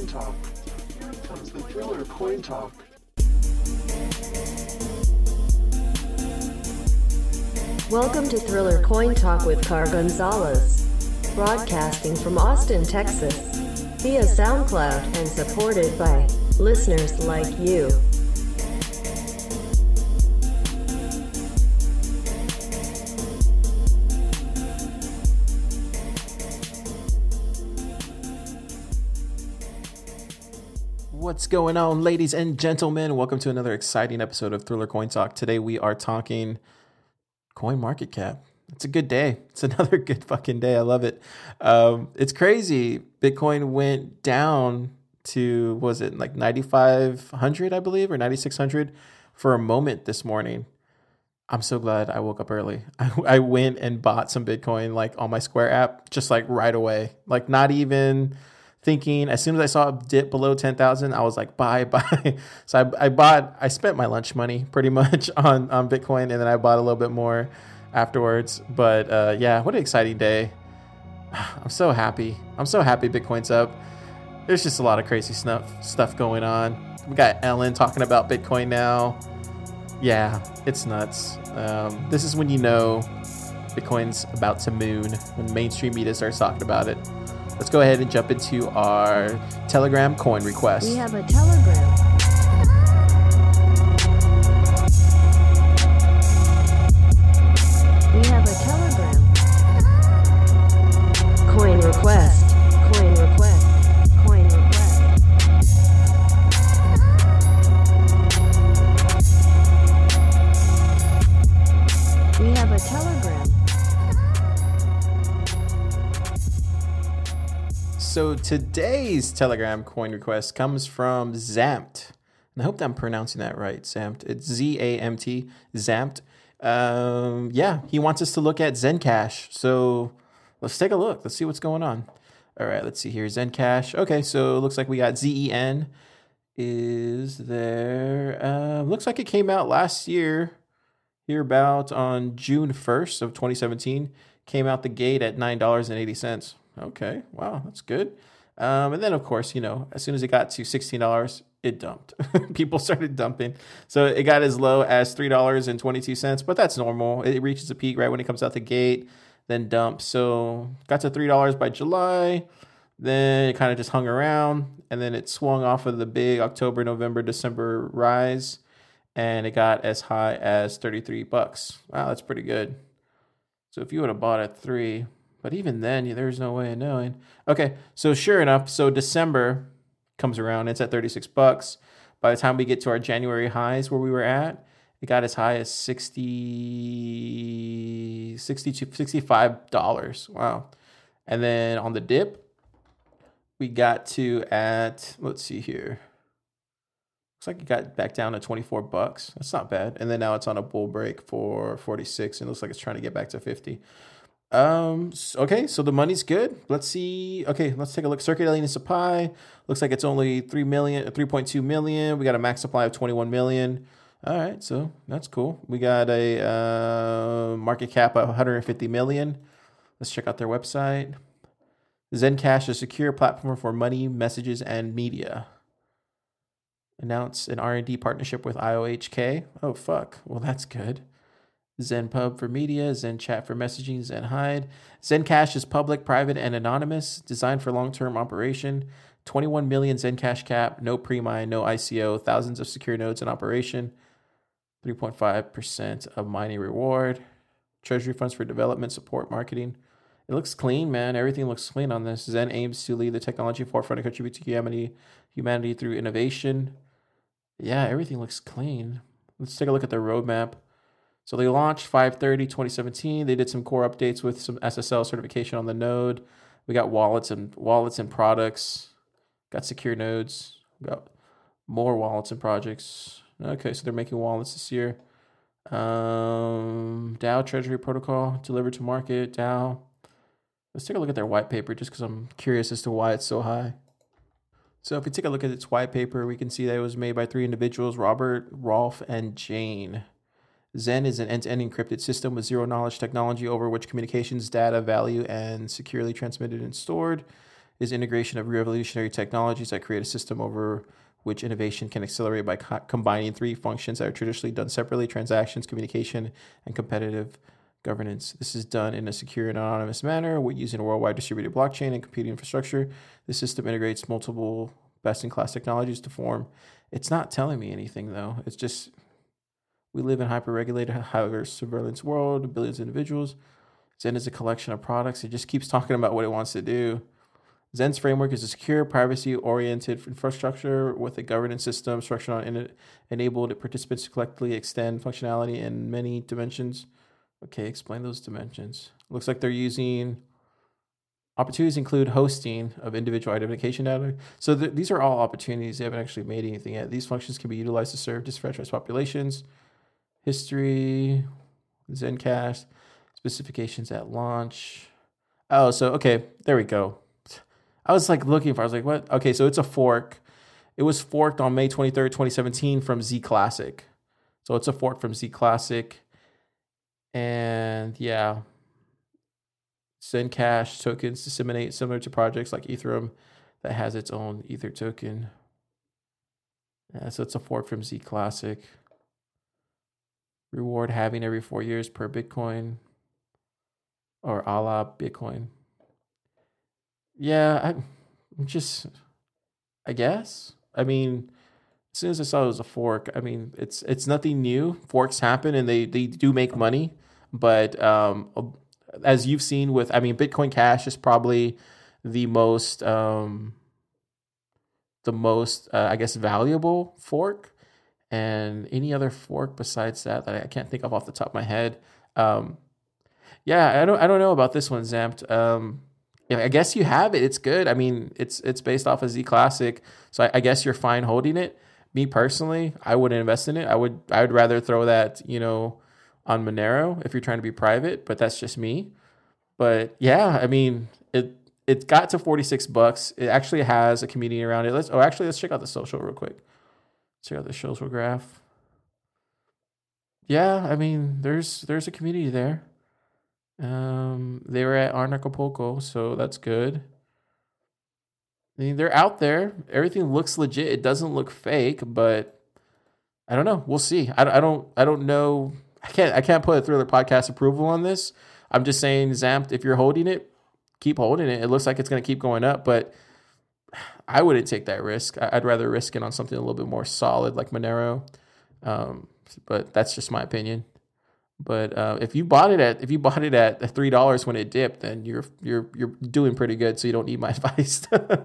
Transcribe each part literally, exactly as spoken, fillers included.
Coin Talk. Here comes the Thriller Coin Talk. Welcome to Thriller Coin Talk with Car Gonzalez, broadcasting from Austin, Texas, via SoundCloud and supported by listeners like you. What's going on, ladies and gentlemen? Welcome to another exciting episode of Thriller Coin Talk. Today we are talking coin market cap. It's a good day. It's another good fucking day. I love it. Um, it's crazy. Bitcoin went down to, what was it, like ninety-five hundred, I believe, or ninety-six hundred for a moment this morning. I'm so glad I woke up early. I, I went and bought some Bitcoin like on my Square app, just like right away. Like not even thinking. As soon as I saw it dip below ten thousand, I was like, buy, buy. So I, I bought, I spent my lunch money pretty much on, on Bitcoin, and then I bought a little bit more afterwards. But uh, yeah, what an exciting day. I'm so happy. I'm so happy Bitcoin's up. There's just a lot of crazy stuff, stuff going on. We got Ellen talking about Bitcoin now. Yeah, it's nuts. Um, this is when you know Bitcoin's about to moon, when mainstream media starts talking about it. Let's go ahead and jump into our Telegram coin request. We have a Telegram. We have a Telegram. Coin request. Coin request. Coin request. We have a Telegram. So today's Telegram coin request comes from Zamt. And I hope that I'm pronouncing that right, Zamt. It's Z A M T, Zamt. Um, yeah, he wants us to look at Zencash. So let's take a look. Let's see what's going on. All right, let's see here. Zencash. Okay, so it looks like we got Z E N is there. Uh, looks like it came out last year, here about on June first of twenty seventeen. Came out the gate at nine dollars and eighty cents. Okay, wow, that's good. Um, and then, of course, you know, as soon as it got to sixteen dollars, it dumped. People started dumping. So it got as low as three dollars and twenty-two cents, but that's normal. It reaches a peak right when it comes out the gate, then dumps. So got to three dollars by July, then it kind of just hung around, and then it swung off of the big October, November, December rise, and it got as high as thirty-three bucks. Wow, that's pretty good. So if you would have bought at three... But even then, there's no way of knowing. Okay, so sure enough, so December comes around. It's at thirty-six bucks. By the time we get to our January highs where we were at, it got as high as sixty, sixty-two, sixty-five dollars. Wow. And then on the dip, we got to at, let's see here. Looks like it got back down to twenty-four bucks. That's not bad. And then now it's on a bull break for forty-six. And it looks like it's trying to get back to fifty. Um, okay, so the money's good. Let's see. Okay, let's take a look. Circulating supply. Looks like it's only three million, three point two million. We got a max supply of twenty-one million. All right, so that's cool. We got a uh, market cap of one hundred fifty million. Let's check out their website. Zencash, a secure platform for money, messages, and media. Announce an R and D partnership with I O H K. Oh, fuck. Well, that's good. ZenPub for media, ZenChat for messaging, ZenHide. Zencash is public, private, and anonymous, designed for long-term operation. twenty-one million Zencash cap, no pre-mine, no I C O, thousands of secure nodes in operation, three point five percent of mining reward, treasury funds for development, support, marketing. It looks clean, man. Everything looks clean on this. Zen aims to lead the technology forefront and contribute to humanity, humanity through innovation. Yeah, everything looks clean. Let's take a look at their roadmap. So they launched five thirty twenty seventeen. They did some core updates with some S S L certification on the node. We got wallets and wallets and products. Got secure nodes. We got more wallets and projects. Okay, so they're making wallets this year. Um, DAO Treasury Protocol delivered to market. DAO. Let's take a look at their white paper just because I'm curious as to why it's so high. So if we take a look at its white paper, we can see that it was made by three individuals, Robert, Rolf, and Jane. Zen is an end-to-end encrypted system with zero-knowledge technology over which communications, data, value, and securely transmitted and stored. is integration of revolutionary technologies that create a system over which innovation can accelerate by co- combining three functions that are traditionally done separately: transactions, communication, and competitive governance. This is done in a secure and anonymous manner using a worldwide distributed blockchain and computing infrastructure. The system integrates multiple best-in-class technologies to form. It's not telling me anything, though. It's just, we live in a hyper-regulated, hyper-surveillance world, billions of individuals. Zen is a collection of products. It just keeps talking about what it wants to do. Zen's framework is a secure, privacy-oriented infrastructure with a governance system structured on en- enabled participants to collectively extend functionality in many dimensions. Okay, explain those dimensions. Looks like they're using opportunities include hosting of individual identification data. So th- these are all opportunities. They haven't actually made anything yet. These functions can be utilized to serve disenfranchised populations. History, Zencash, specifications at launch. Oh, so, okay, there we go. I was like looking for, I was like, what? Okay, so it's a fork. It was forked on May twenty-third, twenty seventeen from Z Classic. So it's a fork from Z Classic. And yeah, Zencash tokens disseminate similar to projects like Ethereum that has its own Ether token. Yeah, so it's a fork from Z Classic. Reward halving every four years per Bitcoin, or a la Bitcoin. Yeah, I, I'm just, I guess. I mean, as soon as I saw it was a fork, I mean, it's it's nothing new. Forks happen and they, they do make money. But um, as you've seen with, I mean, Bitcoin Cash is probably the most, um, the most, uh, I guess, valuable fork. And any other fork besides that that I can't think of off the top of my head. Um, yeah, I don't, I don't know about this one, Zamped. Um, yeah, I guess you have it. It's good. I mean, it's it's based off of Z Classic, so I, I guess you're fine holding it. Me personally, I wouldn't invest in it. I would, I would rather throw that, you know, on Monero if you're trying to be private. But that's just me. But yeah, I mean, it it got to forty-six bucks. It actually has a community around it. Let's oh, actually, let's check out the social real quick. Check out the social graph. Yeah, I mean, there's there's a community there. Um, they were at Arnacapulco, so that's good. I mean, they're out there. Everything looks legit. It doesn't look fake, but I don't know. We'll see. I, I don't I don't know. I can't I can't put a Thriller Podcast approval on this. I'm just saying, Zamped, if you're holding it, keep holding it. It looks like it's going to keep going up, but I wouldn't take that risk. I'd rather risk it on something a little bit more solid like Monero. Um, but that's just my opinion. But uh, if you bought it at if you bought it at three dollars when it dipped, then you're you're you're doing pretty good. So you don't need my advice.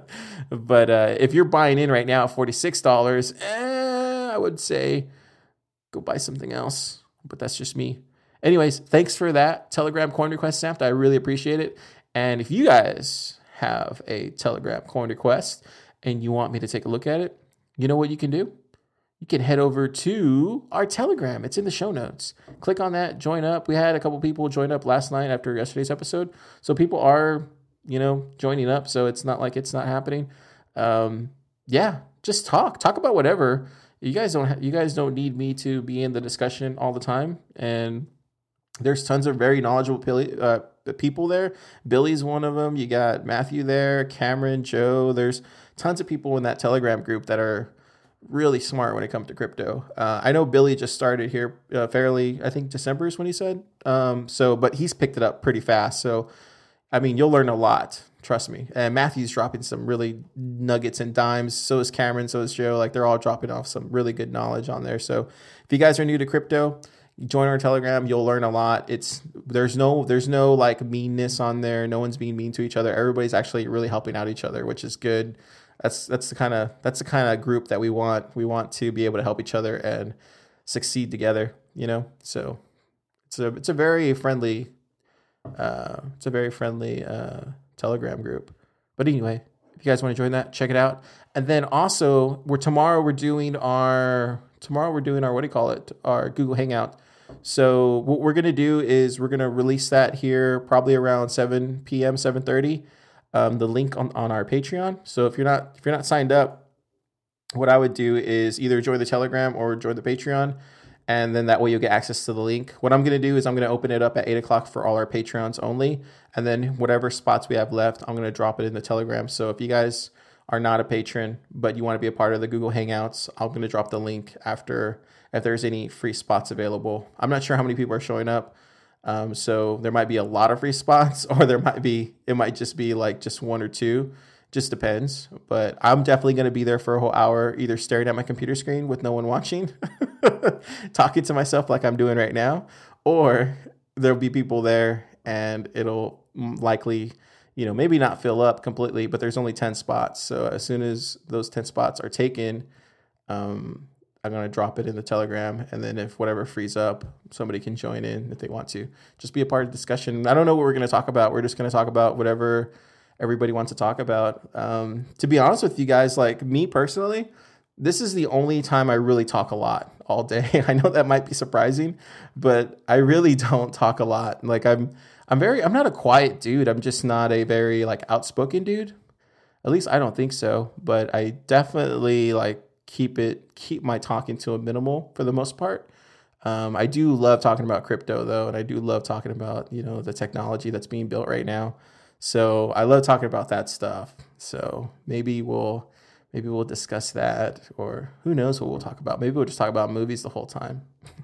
But uh, if you're buying in right now at forty-six dollars, eh, I would say go buy something else. But that's just me. Anyways, thanks for that Telegram coin request, Zamped. I really appreciate it. And if you guys have a Telegram coin request and you want me to take a look at it, you know what you can do? You can head over to our Telegram. It's in the show notes. Click on that, join up. We had a couple people join up last night after yesterday's episode. So people are, you know, joining up. So it's not like it's not happening. Um, yeah, just talk. Talk about whatever. You guys don't ha- you guys don't need me to be in the discussion all the time. And there's tons of very knowledgeable uh, people there. Billy's one of them. You got Matthew there, Cameron, Joe. There's tons of people in that Telegram group that are really smart when it comes to crypto. Uh, I know Billy just started here uh, fairly, I think December is when he said. Um, so, but he's picked it up pretty fast. So, I mean, you'll learn a lot. Trust me. And Matthew's dropping some really nuggets and dimes. So is Cameron. So is Joe. Like, they're all dropping off some really good knowledge on there. So if you guys are new to crypto, join our Telegram. You'll learn a lot. It's there's no there's no like meanness on there. No one's being mean to each other. Everybody's actually really helping out each other, which is good. That's that's the kind of that's the kind of group that we want. We want to be able to help each other and succeed together. You know, so it's a it's a very friendly uh, it's a very friendly uh, Telegram group. But anyway, if you guys want to join that, check it out. And then also, we're tomorrow we're doing our tomorrow we're doing our what do you call it? Our Google Hangout. So what we're gonna do is we're gonna release that here probably around seven p.m. seven thirty. Um, the link on, on our Patreon. So if you're not if you're not signed up, what I would do is either join the Telegram or join the Patreon. And then that way you'll get access to the link. What I'm going to do is I'm going to open it up at eight o'clock for all our Patreons only. And then whatever spots we have left, I'm going to drop it in the Telegram. So if you guys are not a patron, but you want to be a part of the Google Hangouts, I'm going to drop the link after if there's any free spots available. I'm not sure how many people are showing up. Um, so there might be a lot of free spots, or there might be, it might just be like just one or two. Just depends. But I'm definitely going to be there for a whole hour, either staring at my computer screen with no one watching, talking to myself like I'm doing right now, or there'll be people there and it'll likely, you know, maybe not fill up completely, but there's only ten spots. So as soon as those ten spots are taken, um, I'm going to drop it in the Telegram. And then if whatever frees up, somebody can join in if they want to. Just be a part of the discussion. I don't know what we're going to talk about. We're just going to talk about whatever everybody wants to talk about. Um, to be honest with you guys, like me personally, this is the only time I really talk a lot all day. I know that might be surprising, but I really don't talk a lot. Like I'm, I'm very, I'm not a quiet dude. I'm just not a very like outspoken dude. At least I don't think so, but I definitely like keep it, keep my talking to a minimal for the most part. Um, I do love talking about crypto though. And I do love talking about, you know, the technology that's being built right now. So I love talking about that stuff. So maybe we'll maybe we'll discuss that, or who knows what we'll talk about. Maybe we'll just talk about movies the whole time.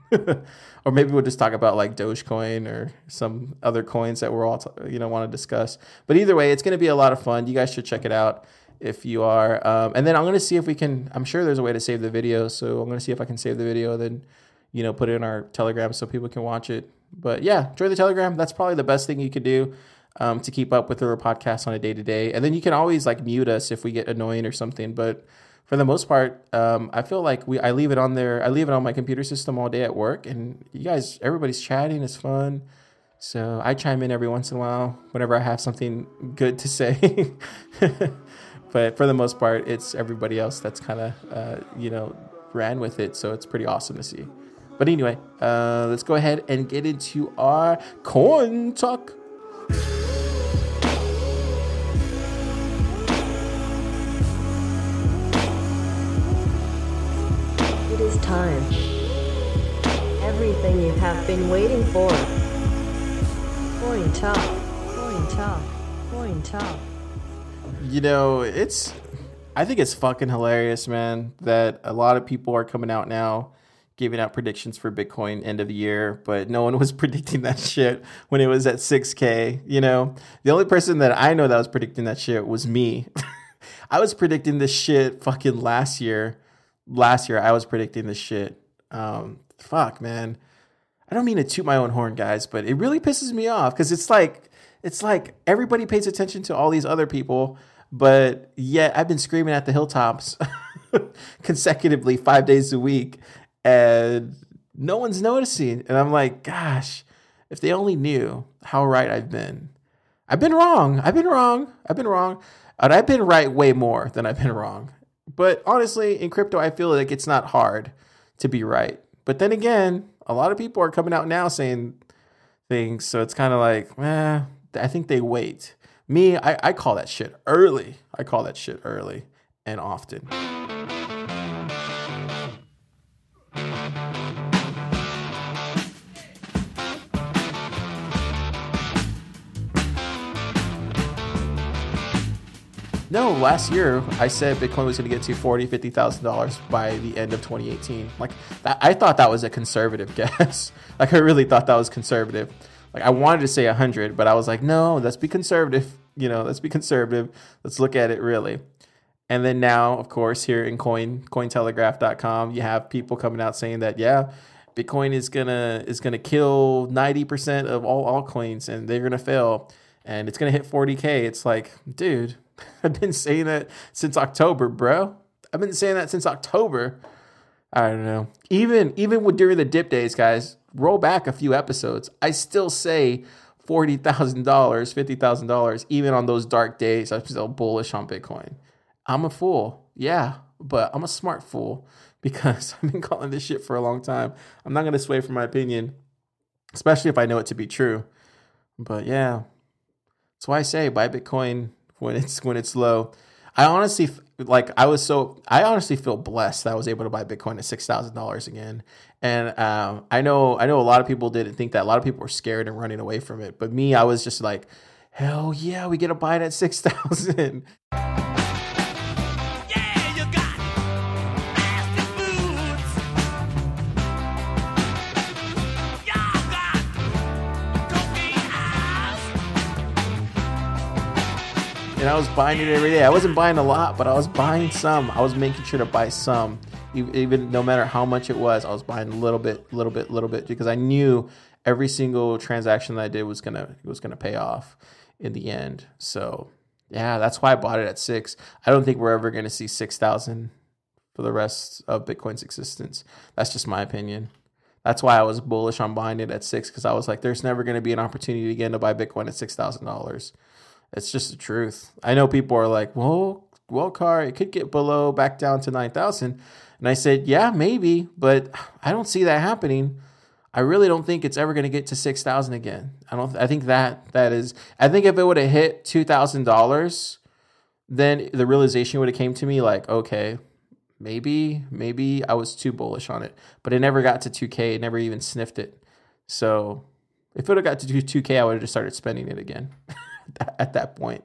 Or maybe we'll just talk about like Dogecoin or some other coins that we're all, t- you know, want to discuss. But either way, it's going to be a lot of fun. You guys should check it out if you are. Um, and then I'm going to see if we can, I'm sure there's a way to save the video. So I'm going to see if I can save the video, then, you know, put it in our Telegram so people can watch it. But yeah, join the Telegram. That's probably the best thing you could do. Um, to keep up with our podcast on a day to day. And then you can always like mute us if we get annoying or something. But for the most part, um, I feel like we I leave it on there. I leave it on my computer system all day at work. And you guys, everybody's chatting. It's fun. So I chime in every once in a while whenever I have something good to say. But for the most part, it's everybody else that's kind of, uh, you know, ran with it. So it's pretty awesome to see. But anyway, uh, let's go ahead and get into our coin talk. It is time. Everything you have been waiting for. Coin talk. Coin talk. Coin talk. You know, it's, I think it's fucking hilarious, man, that a lot of people are coming out now giving out predictions for Bitcoin end of the year, but no one was predicting that shit when it was at six K. You know, the only person that I know that was predicting that shit was me. I was predicting this shit fucking last year. Last year, I was predicting this shit. Um, fuck, man. I don't mean to toot my own horn, guys, but it really pisses me off because it's like, it's like everybody pays attention to all these other people, but yet I've been screaming at the hilltops consecutively five days a week, and no one's noticing. And I'm like, gosh, if they only knew how right I've been. I've been wrong. I've been wrong. I've been wrong. And I've been right way more than I've been wrong. But honestly, in crypto, I feel like it's not hard to be right. But then again, a lot of people are coming out now saying things. So it's kind of like, eh, I think they wait. Me, I, I call that shit early. I call that shit early and often. No, last year I said Bitcoin was going to get to forty thousand dollars, fifty thousand dollars by the end of twenty eighteen. Like that, I thought that was a conservative guess. Like I really thought that was conservative. Like I wanted to say one hundred, but I was like, no, let's be conservative. You know, let's be conservative. Let's look at it really. And then now, of course, here in Coin Cointelegraph dot com, you have people coming out saying that, yeah, Bitcoin is gonna is gonna kill ninety percent of all altcoins and they're gonna fail and it's gonna hit forty K. It's like, dude, I've been saying that since October, bro. I've been saying that since October. I don't know. Even even with during the dip days, guys, roll back a few episodes. I still say forty thousand dollars, fifty thousand dollars, even on those dark days. I'm still bullish on Bitcoin. I'm a fool. Yeah, but I'm a smart fool because I've been calling this shit for a long time. I'm not going to sway from my opinion, especially if I know it to be true. But yeah, that's why I say buy Bitcoin when it's when it's low. I honestly, like I was so I honestly feel blessed that I was able to buy Bitcoin at six thousand dollars again. And um, I know I know a lot of people didn't think that. A lot of people were scared and running away from it. But me, I was just like, hell yeah, we get to buy it at six thousand. And I was buying it every day. I wasn't buying a lot, but I was buying some. I was making sure to buy some, even no matter how much it was. I was buying a little bit, little bit, little bit, because I knew every single transaction that I did was gonna was gonna pay off in the end. So yeah, that's why I bought it at six. I don't think we're ever gonna see six thousand for the rest of Bitcoin's existence. That's just my opinion. That's why I was bullish on buying it at six, because I was like, there's never gonna be an opportunity again to buy Bitcoin at six thousand dollars. It's just the truth. I know people are like, well, well, Car, it could get below back down to nine thousand. And I said, yeah, maybe, but I don't see that happening. I really don't think it's ever going to get to six thousand again. I don't, I think that that is, I think if it would have hit two thousand dollars, then the realization would have came to me like, okay, maybe, maybe I was too bullish on it, but it never got to two K. It never even sniffed it. So if it would have got to two K, I would have just started spending it again. At that point.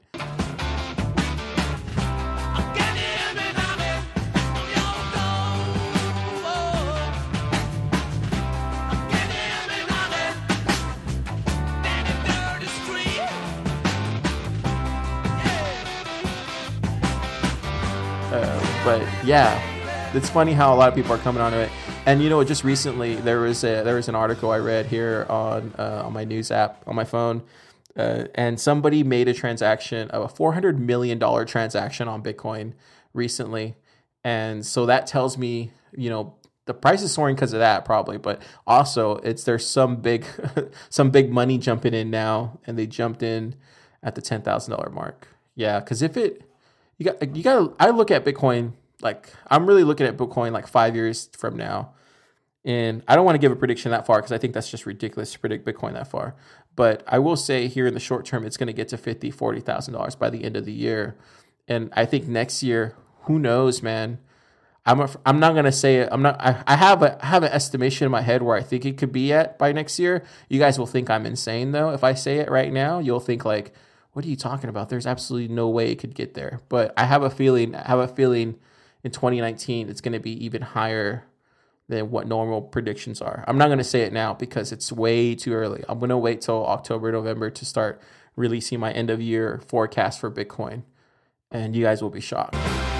Uh, but yeah, it's funny how a lot of people are coming onto it. And you know, just recently there was a there was an article I read here on uh, on my news app on my phone. Uh, and somebody made a transaction of a four hundred million dollars transaction on Bitcoin recently. And so that tells me, you know, the price is soaring because of that probably, but also it's there's some big some big money jumping in now, and they jumped in at the ten thousand dollars mark. Yeah, because if it, you got, you got, I look at Bitcoin, like I'm really looking at Bitcoin like five years from now. And I don't want to give a prediction that far because I think that's just ridiculous to predict Bitcoin that far. But I will say here in the short term, it's going to get to fifty thousand dollars, forty thousand dollars by the end of the year. And I think next year, who knows, man? I'm a, I'm not going to say it. I'm not, I, I have a, I have an estimation in my head where I think it could be at by next year. You guys will think I'm insane though. If I say it right now, you'll think like, what are you talking about? There's absolutely no way it could get there. But I have a feeling, I have a feeling in twenty nineteen, it's going to be even higher than what normal predictions are. I'm not going to say it now because it's way too early. I'm going to wait till October, November to start releasing my end of year forecast for Bitcoin. And you guys will be shocked.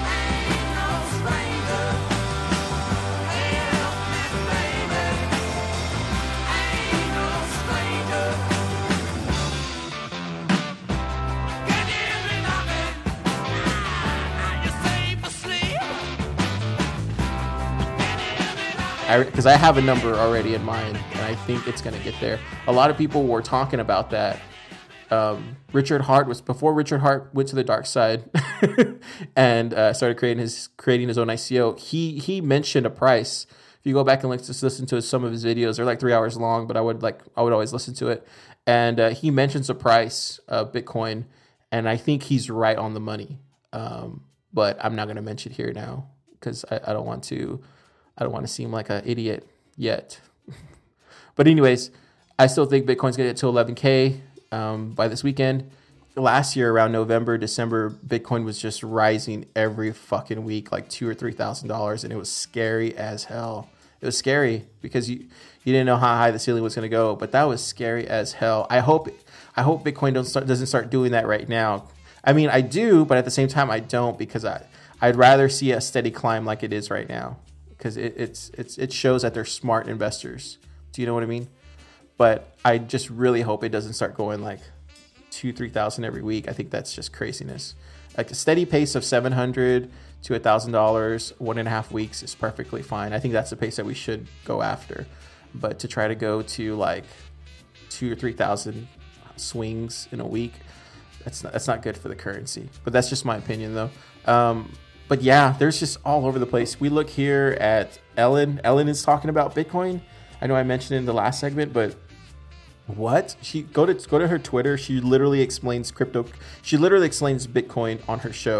Because I, I have a number already in mind, and I think it's going to get there. A lot of people were talking about that. Um, Richard Hart was before Richard Hart went to the dark side and uh, started creating his creating his own I C O. He he mentioned a price. If you go back and like, just listen to some of his videos, they're like three hours long, but I would like I would always listen to it. And uh, he mentions a price of Bitcoin, and I think he's right on the money. Um, but I'm not going to mention it here now because I, I don't want to. I don't want to seem like an idiot yet. But anyways, I still think Bitcoin's going to get to eleven K um, by this weekend. Last year, around November, December, Bitcoin was just rising every fucking week, like two or three thousand dollars, and it was scary as hell. It was scary because you you didn't know how high the ceiling was going to go, but that was scary as hell. I hope I hope Bitcoin don't start, doesn't start doing that right now. I mean, I do, but at the same time, I don't because I I'd rather see a steady climb like it is right now. Because it, it's it's it shows that they're smart investors. Do you know what I mean? But I just really hope it doesn't start going like two, three thousand every week. I think that's just craziness. Like a steady pace of seven hundred to a thousand dollars, one and a half weeks is perfectly fine. I think that's the pace that we should go after. But to try to go to like two or three thousand swings in a week, that's not, that's not good for the currency. But that's just my opinion, though. Um, But yeah, there's just all over the place. We look here at Ellen. Ellen is talking about Bitcoin. I know I mentioned it in the last segment, but what? She go to go to her Twitter. She literally explains crypto. She literally explains Bitcoin on her show.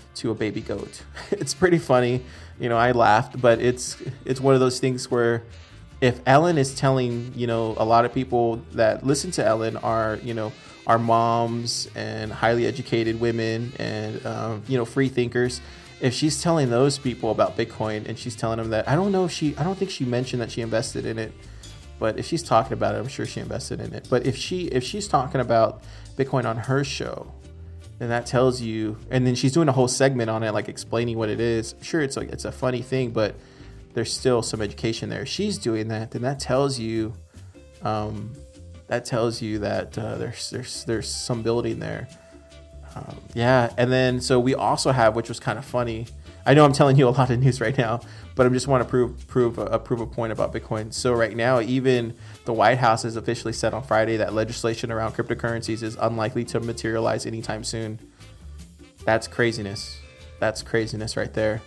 to a baby goat. It's pretty funny. You know, I laughed, but it's it's one of those things where if Ellen is telling, you know, a lot of people that listen to Ellen are, you know, are moms and highly educated women and, um, you know, free thinkers. If she's telling those people about Bitcoin and she's telling them that, I don't know if she, I don't think she mentioned that she invested in it, but if she's talking about it, I'm sure she invested in it. But if she, if she's talking about Bitcoin on her show, then that tells you, and then she's doing a whole segment on it, like explaining what it is. Sure, it's like, it's a funny thing, but there's still some education there. If she's doing that, then that tells you, um, that tells you that uh, there's there's there's some building there. Um, yeah, and then so we also have, which was kind of funny. I know I'm telling you a lot of news right now, but I just want to prove prove a, prove a point about Bitcoin. So right now, even the White House has officially said on Friday that legislation around cryptocurrencies is unlikely to materialize anytime soon. That's craziness. That's craziness right there.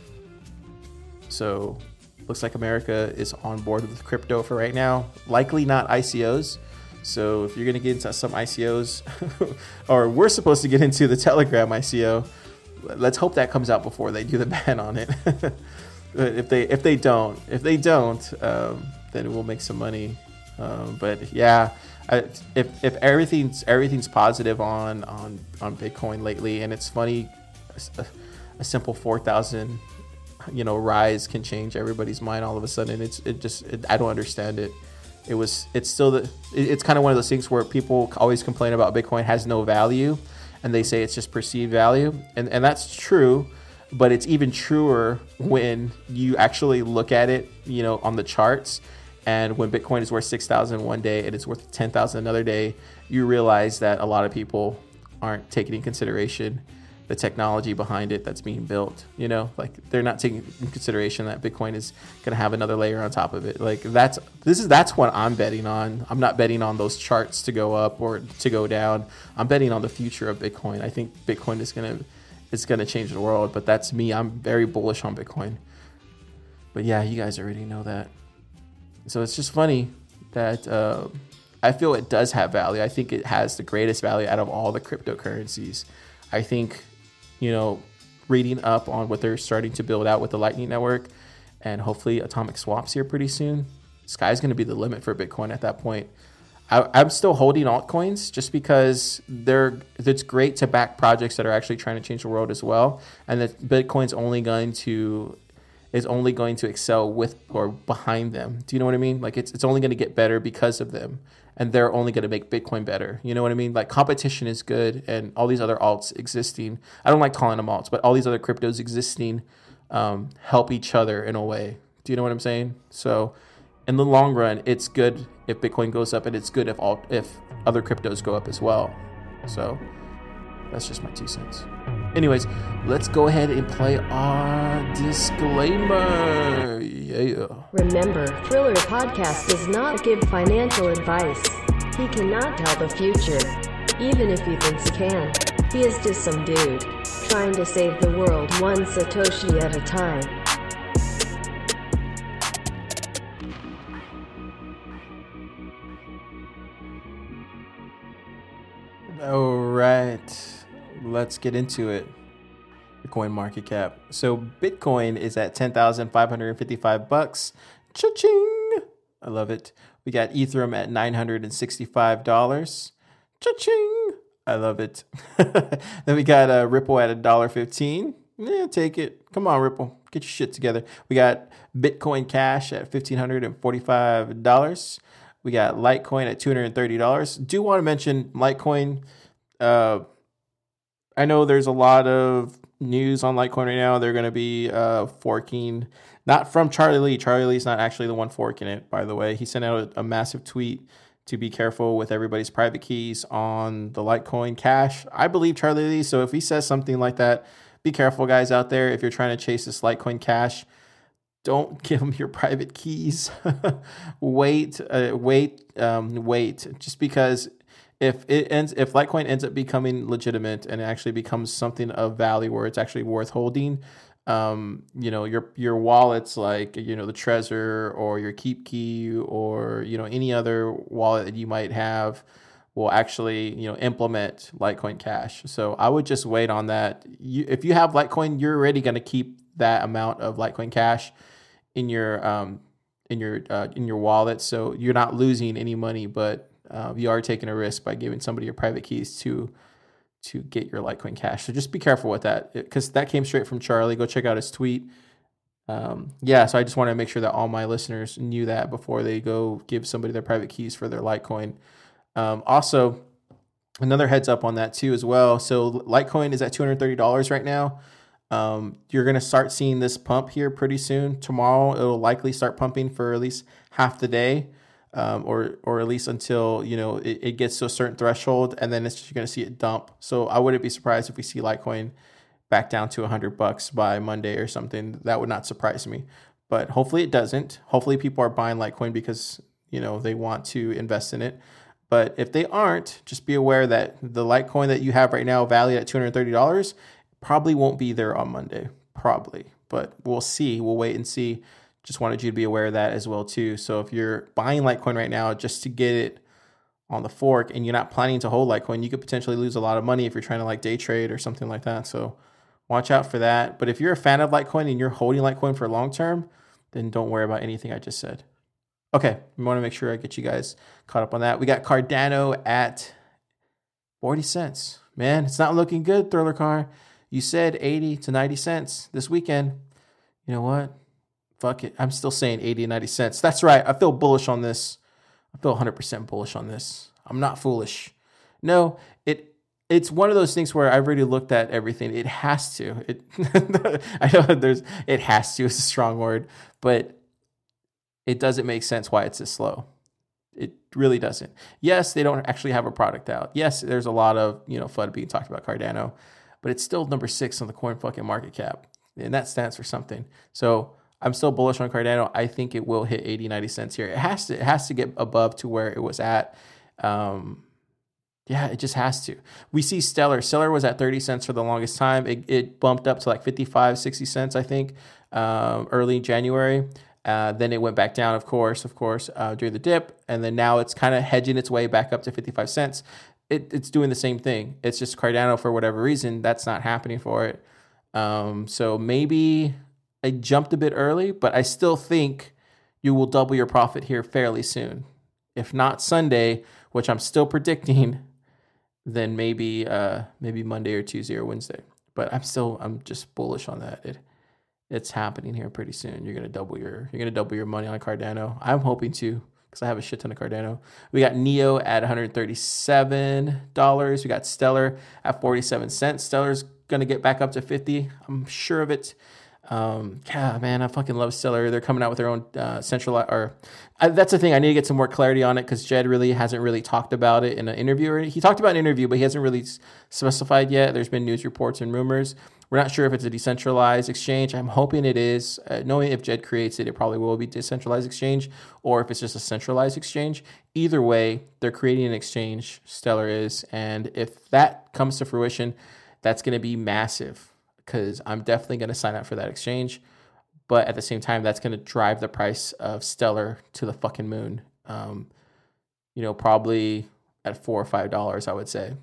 So looks like America is on board with crypto for right now. Likely not I C Os. So if you're going to get into some I C Os, or we're supposed to get into the Telegram I C O, let's hope that comes out before they do the ban on it. if they if they don't, if they don't, um, then we'll make some money. Um, but yeah, I, if if everything's everything's positive on on on Bitcoin lately, and it's funny, a, a simple four thousand. You know, rise can change everybody's mind all of a sudden. It's it just it, I don't understand it. It was it's still the it, it's kind of one of those things where people always complain about Bitcoin has no value, and they say it's just perceived value, and and that's true, but it's even truer when you actually look at it, you know, on the charts, and when Bitcoin is worth six thousand one day and it's worth ten thousand another day, you realize that a lot of people aren't taking in consideration the technology behind it that's being built. You know, like they're not taking in consideration that Bitcoin is going to have another layer on top of it. Like that's this is that's what I'm betting on. I'm not betting on those charts to go up or to go down. I'm betting on the future of Bitcoin. I think Bitcoin is going to it's going to change the world, but that's me. I'm very bullish on Bitcoin. But yeah, you guys already know that. So it's just funny that uh, I feel it does have value. I think it has the greatest value out of all the cryptocurrencies. I think, you know, reading up on what they're starting to build out with the Lightning Network and hopefully atomic swaps here pretty soon, sky's going to be the limit for Bitcoin at that point. I, I'm still holding altcoins just because they're it's great to back projects that are actually trying to change the world as well, and that Bitcoin's only going to is only going to excel with or behind them. Do you know what I mean? Like it's it's only going to get better because of them, and they're only going to make Bitcoin better. You know what I mean? Like competition is good, and all these other alts existing. I don't like calling them alts, but all these other cryptos existing um, help each other in a way. Do you know what I'm saying? So in the long run, it's good if Bitcoin goes up, and it's good if all if other cryptos go up as well. So that's just my two cents. Anyways, let's go ahead and play our disclaimer. Yeah. Remember, Thriller Podcast does not give financial advice. He cannot tell the future, even if he thinks he can. He is just some dude trying to save the world one Satoshi at a time. All right. Let's get into it. The coin market cap. So Bitcoin is at ten thousand five hundred fifty-five bucks. Cha-ching! I love it. We got Ethereum at nine hundred sixty-five dollars. Cha-ching! I love it. Then we got uh, Ripple at one dollar fifteen. Yeah, take it. Come on, Ripple. Get your shit together. We got Bitcoin Cash at one thousand five hundred forty-five dollars. We got Litecoin at two hundred thirty dollars. Do want to mention Litecoin. Uh, I know there's a lot of news on Litecoin right now. They're going to be uh, forking, not from Charlie Lee. Charlie Lee's not actually the one forking it, by the way. He sent out a, a massive tweet to be careful with everybody's private keys on the Litecoin Cash. I believe Charlie Lee, so if he says something like that, be careful, guys, out there. If you're trying to chase this Litecoin Cash, don't give him your private keys. wait, uh, wait, um, wait. Just because if it ends, if Litecoin ends up becoming legitimate and it actually becomes something of value where it's actually worth holding, um, you know, your your wallets like, you know, the Trezor or your KeepKey or, you know, any other wallet that you might have will actually, you know, implement Litecoin Cash. So I would just wait on that. You, if you have Litecoin, you're already going to keep that amount of Litecoin Cash in your um in your uh, in your wallet, so you're not losing any money, but uh, you are taking a risk by giving somebody your private keys to to get your Litecoin Cash. So just be careful with that, because that came straight from Charlie. Go check out his tweet. Um, yeah, so I just want to make sure that all my listeners knew that before they go give somebody their private keys for their Litecoin. Um, also, another heads up on that too as well. So Litecoin is at two hundred thirty dollars right now. Um, you're going to start seeing this pump here pretty soon. Tomorrow, it'll likely start pumping for at least half the day, um, or or at least until, you know, it, it gets to a certain threshold, and then it's just, you're going to see it dump. So I wouldn't be surprised if we see Litecoin back down to one hundred bucks by Monday or something. That would not surprise me. But hopefully it doesn't. Hopefully people are buying Litecoin because, you know, they want to invest in it. But if they aren't, just be aware that the Litecoin that you have right now valued at two hundred thirty dollars probably won't be there on Monday, probably, but we'll see. We'll wait and see. Just wanted you to be aware of that as well too. So if you're buying Litecoin right now just to get it on the fork and you're not planning to hold Litecoin, you could potentially lose a lot of money if you're trying to like day trade or something like that. So watch out for that. But if you're a fan of Litecoin and you're holding Litecoin for long term, then don't worry about anything I just said. Okay, we want to make sure I get you guys caught up on that. We got Cardano at forty cents. Man, it's not looking good, Thriller Car. You said eighty to ninety cents this weekend. You know what? Fuck it. I'm still saying eighty and ninety cents. That's right. I feel bullish on this. I feel one hundred percent bullish on this. I'm not foolish. No, it it's one of those things where I've already looked at everything. It has to. It I know there's it has to is a strong word, but it doesn't make sense why it's this slow. It really doesn't. Yes, they don't actually have a product out. Yes, there's a lot of, you know, F U D being talked about Cardano, but it's still number six on the coin fucking market cap. And that stands for something. So I'm still bullish on Cardano. I think it will hit eighty, ninety cents here. It has to, it has to get above to where it was at. Um, yeah, it just has to. We see Stellar. Stellar was at thirty cents for the longest time. It, it bumped up to like fifty-five, sixty cents, I think, um, early January. Uh, then it went back down, of course, of course, uh, during the dip. And then now it's kind of hedging its way back up to fifty-five cents. It, it's doing the same thing. It's just Cardano, for whatever reason, that's not happening for it. Um, so maybe I jumped a bit early, but I still think you will double your profit here fairly soon. If not Sunday, which I'm still predicting, then maybe uh, maybe Monday or Tuesday or Wednesday. But I'm still I'm just bullish on that. It it's happening here pretty soon. You're gonna double your you're gonna double your money on Cardano. I'm hoping to, because I have a shit ton of Cardano. We got Neo at one hundred thirty-seven dollars. We got Stellar at forty-seven cents. Stellar's going to get back up to fifty. I'm sure of it. Um, yeah, man, I fucking love Stellar. They're coming out with their own uh, centralized, or uh, that's the thing. I need to get some more clarity on it, because Jed really hasn't really talked about it in an interview. Or, he talked about an interview, but he hasn't really specified yet. There's been news reports and rumors. We're not sure if it's a decentralized exchange. I'm hoping it is. Uh, knowing if Jed creates it, it probably will be decentralized exchange, or if it's just a centralized exchange. Either way, they're creating an exchange, Stellar is. And if that comes to fruition, that's going to be massive, because I'm definitely going to sign up for that exchange. But at the same time, that's going to drive the price of Stellar to the fucking moon. Um, you know, probably at four or five dollars, I would say.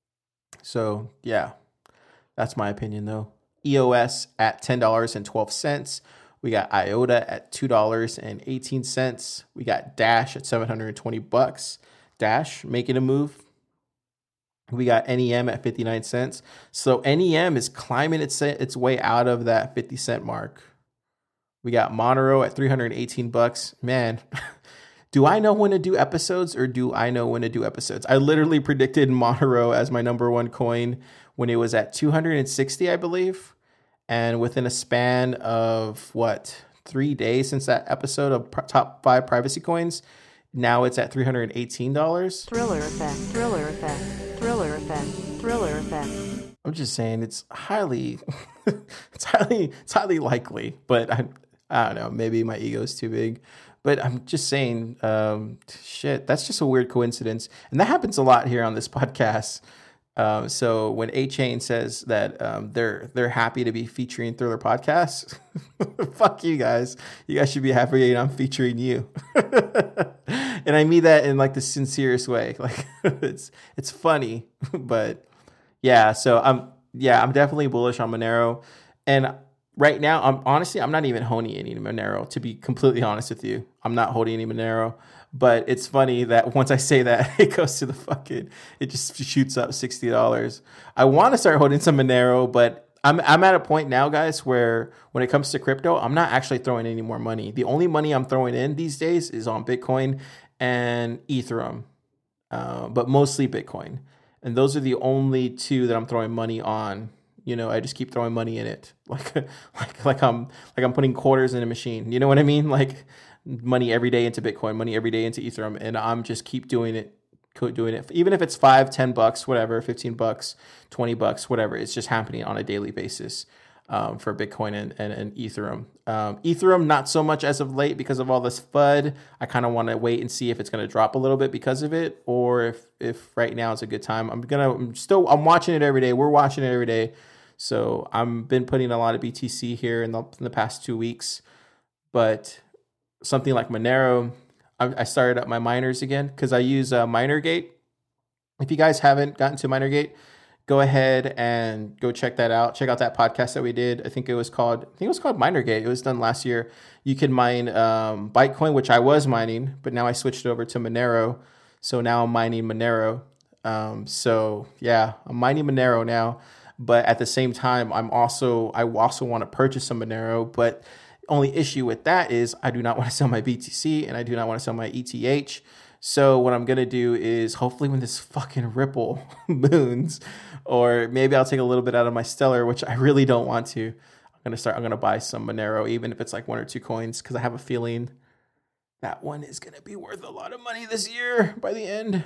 So, yeah. That's my opinion, though. E O S at ten dollars and twelve cents. We got I O T A at two dollars and eighteen cents. We got Dash at seven hundred twenty bucks. Dash making a move. We got N E M at fifty-nine cents. So N E M is climbing its its way out of that fifty cent mark. We got Monero at three hundred eighteen bucks. Man, do I know when to do episodes, or do I know when to do episodes? I literally predicted Monero as my number one coin when it was at two hundred sixty, I believe. And within a span of, what, three days since that episode of top five privacy coins, now it's at three hundred eighteen dollars. Thriller effect, thriller effect, thriller effect, thriller effect. I'm just saying it's highly, it's highly, it's highly likely, but I, I don't know, maybe my ego is too big. But I'm just saying, um, shit, that's just a weird coincidence. And that happens a lot here on this podcast. Um, so when A-Chain says that um, they're they're happy to be featuring Thriller podcasts, fuck you guys. You guys should be happy I'm featuring you. and I mean that in like the sincerest way. Like it's it's funny, but yeah. So I'm yeah I'm definitely bullish on Monero, and right now I'm honestly I'm not even holding any Monero. To be completely honest with you, I'm not holding any Monero. But it's funny that once I say that, it goes to the fucking, it just shoots up sixty dollars. I want to start holding some Monero, but I'm I'm at a point now, guys, where when it comes to crypto, I'm not actually throwing any more money. The only money I'm throwing in these days is on Bitcoin and Ethereum, uh, but mostly Bitcoin. And those are the only two that I'm throwing money on. You know, I just keep throwing money in it, like like like I'm like I'm putting quarters in a machine. You know what I mean? Like money every day into Bitcoin, money every day into Ethereum, and I'm just keep doing it, doing it. Even if it's five, ten bucks, whatever, fifteen bucks, twenty bucks, whatever, it's just happening on a daily basis um, for Bitcoin and, and, and Ethereum. Um, Ethereum, not so much as of late because of all this F U D. I kind of want to wait and see if it's going to drop a little bit because of it, or if if right now is a good time. I'm gonna I'm still I'm watching it every day. We're watching it every day. So I've been putting a lot of B T C here in the in the past two weeks, but something like Monero, I, I started up my miners again because I use uh, MinerGate. If you guys haven't gotten to MinerGate, go ahead and go check that out. Check out that podcast that we did. I think it was called, I think it was called MinerGate. It was done last year. You can mine um, Bitcoin, which I was mining, but now I switched over to Monero. So now I'm mining Monero. Um, so yeah, I'm mining Monero now. But at the same time, I'm also, I also want to purchase some Monero, but only issue with that is I do not want to sell my B T C and I do not want to sell my E T H. So what I'm going to do is hopefully when this fucking Ripple moons, or maybe I'll take a little bit out of my Stellar, which I really don't want to. I'm going to start, I'm going to buy some Monero, even if it's like one or two coins, because I have a feeling that one is going to be worth a lot of money this year by the end.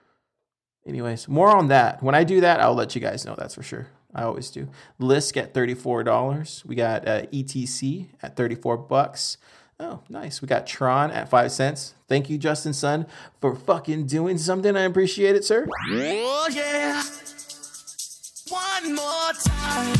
Anyways, more on that. When I do that, I'll let you guys know, that's for sure. I always do. Lisk at thirty-four dollars. We got uh, E T C at thirty-four bucks. Oh, nice. We got Tron at five cents. Thank you, Justin Sun, for fucking doing something. I appreciate it, sir. Oh, yeah. One more time.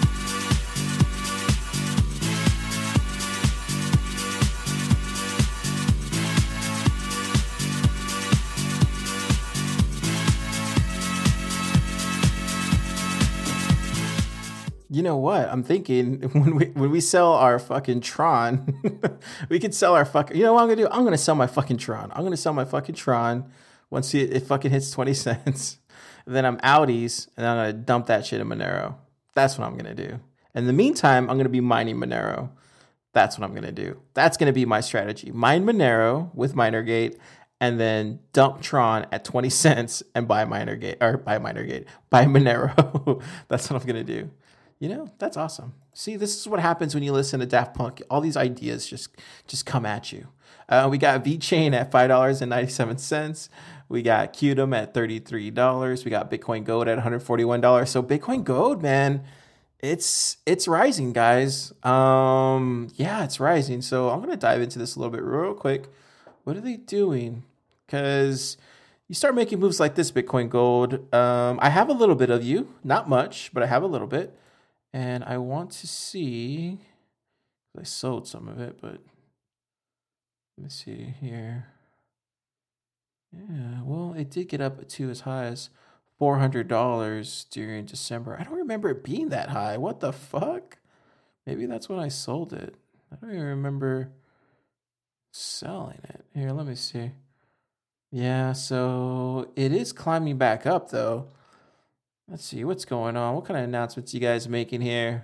You know what? I'm thinking when we when we sell our fucking Tron, we could sell our fucking. You know what I'm gonna do? I'm gonna sell my fucking Tron. I'm gonna sell my fucking Tron once it, it fucking hits twenty cents. And then I'm outies, and I'm gonna dump that shit in Monero. That's what I'm gonna do. In the meantime, I'm gonna be mining Monero. That's what I'm gonna do. That's gonna be my strategy. Mine Monero with MinerGate, and then dump Tron at twenty cents and buy MinerGate or buy MinerGate, buy Monero. That's what I'm gonna do. You know, that's awesome. See, this is what happens when you listen to Daft Punk. All these ideas just just come at you. Uh, we got VeChain at five dollars and ninety-seven cents. We got Qtum at thirty-three dollars. We got Bitcoin Gold at one hundred forty-one dollars. So Bitcoin Gold, man, it's it's rising, guys. Um, yeah, it's rising. So I'm going to dive into this a little bit real quick. What are they doing? Because you start making moves like this, Bitcoin Gold. Um, I have a little bit of you. Not much, but I have a little bit. And I want to see, I sold some of it, but let me see here. Yeah, well, it did get up to as high as four hundred dollars during December. I don't remember it being that high. What the fuck? Maybe that's when I sold it. I don't even remember selling it. Here, let me see. Yeah, so it is climbing back up, though. Let's see what's going on. What kind of announcements you guys making here?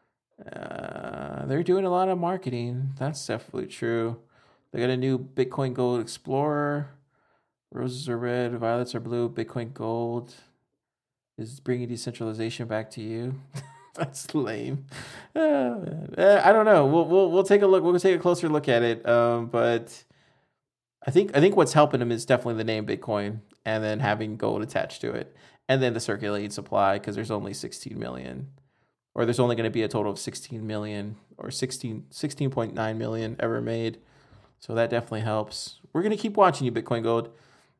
Uh, they're doing a lot of marketing. That's definitely true. They got a new Bitcoin Gold Explorer. Roses are red, violets are blue. Bitcoin Gold is bringing decentralization back to you. That's lame. Uh, I don't know. We'll we'll we'll take a look. We'll take a closer look at it. Um, but I think I think what's helping them is definitely the name Bitcoin, and then having gold attached to it. And then the circulating supply, because there's only sixteen million, or there's only going to be a total of sixteen million or sixteen, sixteen point nine million ever made. So that definitely helps. We're going to keep watching you, Bitcoin Gold.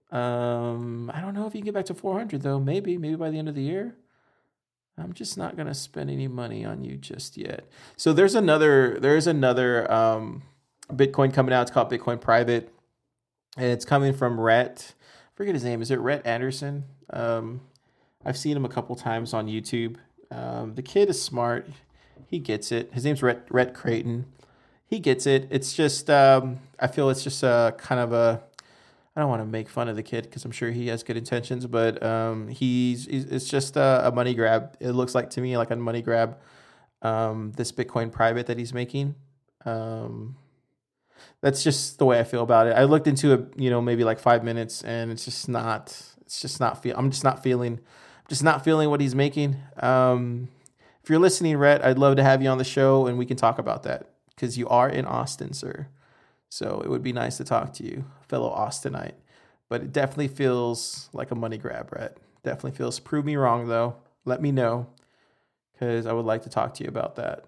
Um, I don't know if you can get back to four hundred, though. Maybe, maybe by the end of the year. I'm just not going to spend any money on you just yet. So there's another, there's another um, Bitcoin coming out. It's called Bitcoin Private. And it's coming from Rhett. I forget his name. Is it Rhett Anderson? Um, I've seen him a couple times on YouTube. Um, the kid is smart. He gets it. His name's Rhett, Rhett Creighton. He gets it. It's just, um, I feel it's just a kind of a, I don't want to make fun of the kid because I'm sure he has good intentions, but um, he's, he's it's just a, a money grab. It looks like to me like a money grab. Um, this Bitcoin private that he's making. Um, that's just the way I feel about it. I looked into it, you know, maybe like five minutes, and it's just not. It's just not feel. I'm just not feeling. Just not feeling what he's making. Um, if you're listening, Rhett, I'd love to have you on the show, and we can talk about that because you are in Austin, sir. So it would be nice to talk to you, fellow Austinite. But it definitely feels like a money grab, Rhett. Definitely feels. Prove me wrong, though. Let me know, because I would like to talk to you about that.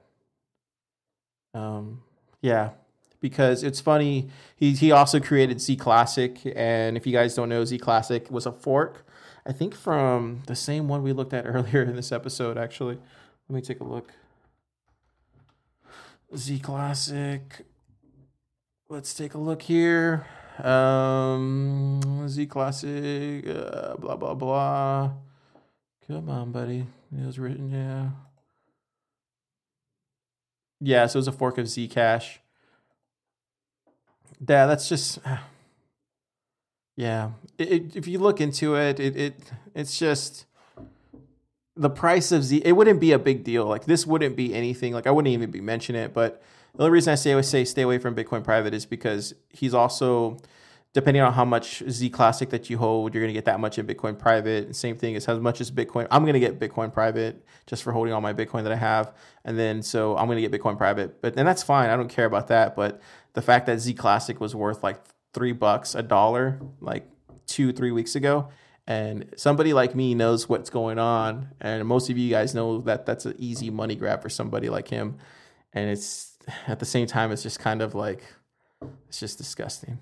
Um, yeah, because it's funny. He he also created Z Classic, and if you guys don't know, Z Classic was a fork, I think from the same one we looked at earlier in this episode. Actually, let me take a look. Z Classic. Let's take a look here. Um, Z Classic, uh, blah, blah, blah. Come on, buddy. It was written, yeah. Yeah, so it was a fork of Zcash. Yeah, that's just... Yeah. It, it, if you look into it, it, it it's just... The price of Z... It wouldn't be a big deal. Like, this wouldn't be anything. Like, I wouldn't even be mentioning it, but... The only reason I say, I say stay away from Bitcoin Private is because he's also, depending on how much Z Classic that you hold, you're going to get that much in Bitcoin Private. And same thing as how much as Bitcoin. I'm going to get Bitcoin Private just for holding all my Bitcoin that I have. And then, so I'm going to get Bitcoin Private. But and that's fine. I don't care about that. But the fact that Z Classic was worth like three bucks, a dollar, like two, three weeks ago. And somebody like me knows what's going on. And most of you guys know that that's an easy money grab for somebody like him. And it's, at the same time, it's just kind of like, it's just disgusting,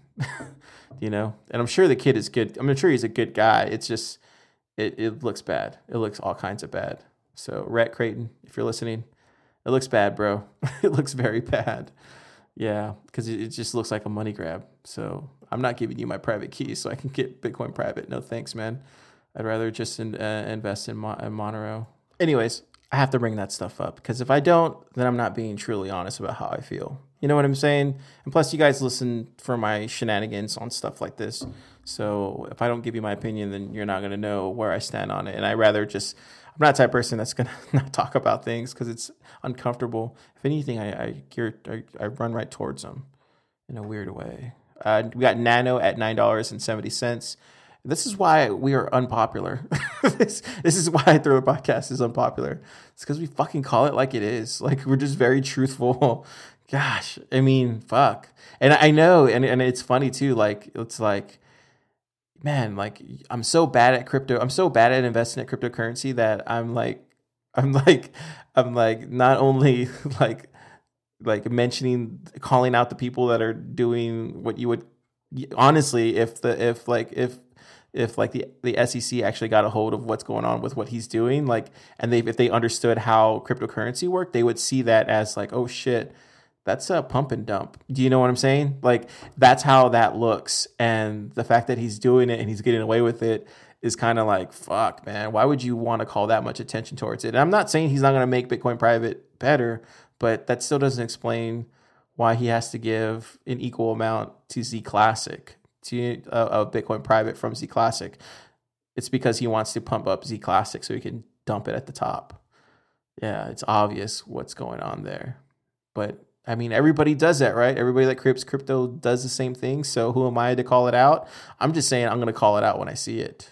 you know? And I'm sure the kid is good. I'm sure he's a good guy. It's just, it, it looks bad. It looks all kinds of bad. So Rhett Creighton, if you're listening, it looks bad, bro. It looks very bad. Yeah, because it, it just looks like a money grab. So I'm not giving you my private keys so I can get Bitcoin Private. No thanks, man. I'd rather just in, uh, invest in, Mo- in Monero. Anyways, I have to bring that stuff up because if I don't, then I'm not being truly honest about how I feel. You know what I'm saying? And plus, you guys listen for my shenanigans on stuff like this. So if I don't give you my opinion, then you're not going to know where I stand on it. And I rather just, I'm not the type of person that's going to not talk about things because it's uncomfortable. If anything, I I, gear, I I run right towards them in a weird way. Uh, we got Nano at nine dollars and seventy cents. This is why we are unpopular. this, this is why Thriller Podcast is unpopular. It's because we fucking call it like it is. Like, we're just very truthful. Gosh, I mean, fuck. And I know, and, and it's funny too. Like, it's like, man, like, I'm so bad at crypto. I'm so bad at investing at cryptocurrency that I'm like, I'm like, I'm like, not only like, like mentioning, calling out the people that are doing what you would, honestly, if the, if like, if, if like the, the S E C actually got a hold of what's going on with what he's doing, like, and they, if they understood how cryptocurrency worked, they would see that as like, oh shit, that's a pump and dump. Do you know what I'm saying? Like, that's how that looks. And the fact that he's doing it and he's getting away with it is kind of like, fuck, man, why would you want to call that much attention towards it? And I'm not saying he's not going to make Bitcoin Private better, but that still doesn't explain why he has to give an equal amount to Z Classic. To uh, of Bitcoin Private from Z Classic. It's because he wants to pump up Z Classic so he can dump it at the top. Yeah, it's obvious what's going on there. But I mean, everybody does that, right? Everybody that crypts crypto does the same thing. So who am I to call it out? I'm just saying I'm going to call it out when I see it.